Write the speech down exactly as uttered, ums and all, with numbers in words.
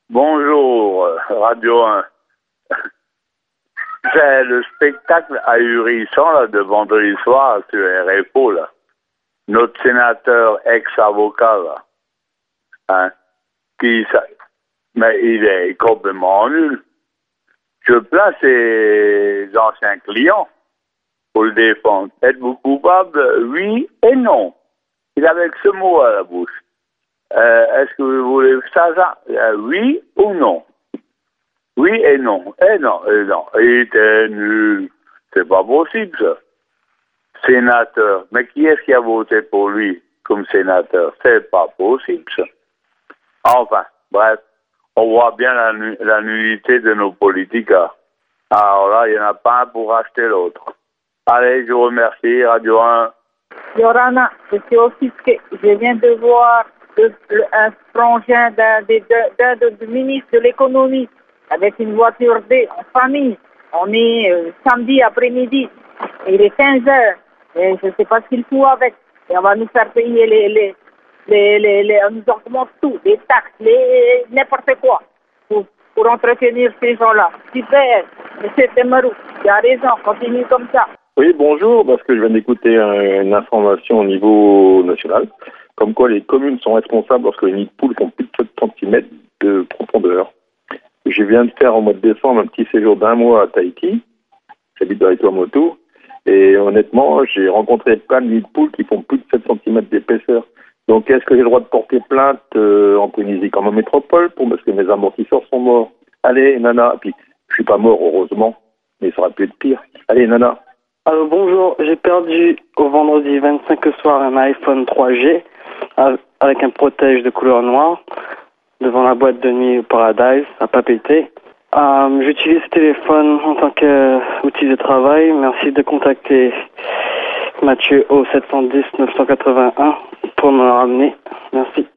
Bonjour, Radio un. C'est le spectacle ahurissant là, de vendredi soir sur R F O, là. Notre sénateur ex-avocat, là. Hein, qui, ça, mais il est complètement nul. Je plains ses anciens clients pour le défendre. Êtes-vous coupable? Oui et non. Il avait que ce mot à la bouche. Euh, est-ce que vous voulez ça, ça euh, oui ou non? Oui et non. Et non, et non. Il était nul. C'est pas possible, ça. Sénateur. Mais qui est-ce qui a voté pour lui comme sénateur? C'est pas possible, ça. Enfin, bref. On voit bien la, la nullité de nos politiques. Alors là, il n'y en a pas un pour acheter l'autre. Allez, je vous remercie, Radio un. Yorana, je suis offusqué. Je viens de voir le, le, un frangin d'un des ministre de l'économie avec une voiture D en famille. On est euh, samedi après-midi. Il est quinze heures. Et je ne sais pas ce qu'il fout avec. Et on va nous faire payer les... les, les, les, les on nous augmente tout, les taxes, les n'importe quoi, pour, pour entretenir ces gens-là. Super, monsieur Temerou, il a raison, continue comme ça. Oui, bonjour, parce que je viens d'écouter une information au niveau national, comme quoi les communes sont responsables lorsque les nids de poules font plus de sept centimètres de profondeur. Je viens de faire au mois de décembre un petit séjour d'un mois à Tahiti, j'habite dans les Tuamotu, et honnêtement, j'ai rencontré plein de nids de poules qui font plus de sept centimètres d'épaisseur. Donc, est-ce que j'ai le droit de porter plainte euh, en Polynésie comme en métropole pour, parce que mes amortisseurs sont morts? Allez, nana. Et puis, je suis pas mort, heureusement, mais ça aurait pu être pire. Allez, nana. Alors, bonjour, j'ai perdu au vendredi vingt-cinq au soir un iPhone trois G avec un protège de couleur noire devant la boîte de nuit au Paradise à Papeete. Euh, J'utilise ce téléphone en tant qu'outil de travail. Merci de contacter Mathieu au sept cent dix neuf cent quatre-vingt-un pour me ramener. Merci.